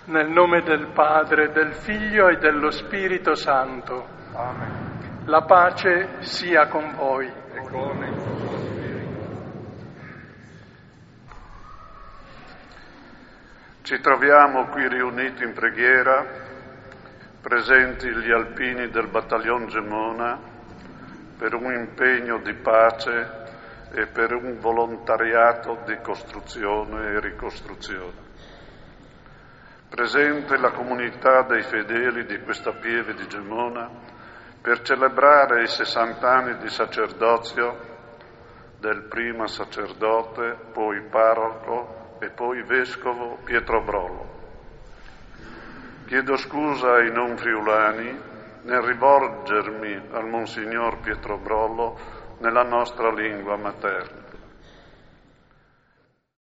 Nel nome del Padre, del Figlio e dello Spirito Santo. Amen. La pace sia con voi. E con il tuo spirito. Ci troviamo qui riuniti in preghiera, presenti gli alpini del battaglion Gemona, per un impegno di pace e per un volontariato di costruzione e ricostruzione. Presente la comunità dei fedeli di questa pieve di Gemona per celebrare i 60 anni di sacerdozio del prima sacerdote, poi parroco e poi vescovo Pietro Brollo. Chiedo scusa ai non friulani nel rivolgermi al Monsignor Pietro Brollo nella nostra lingua materna.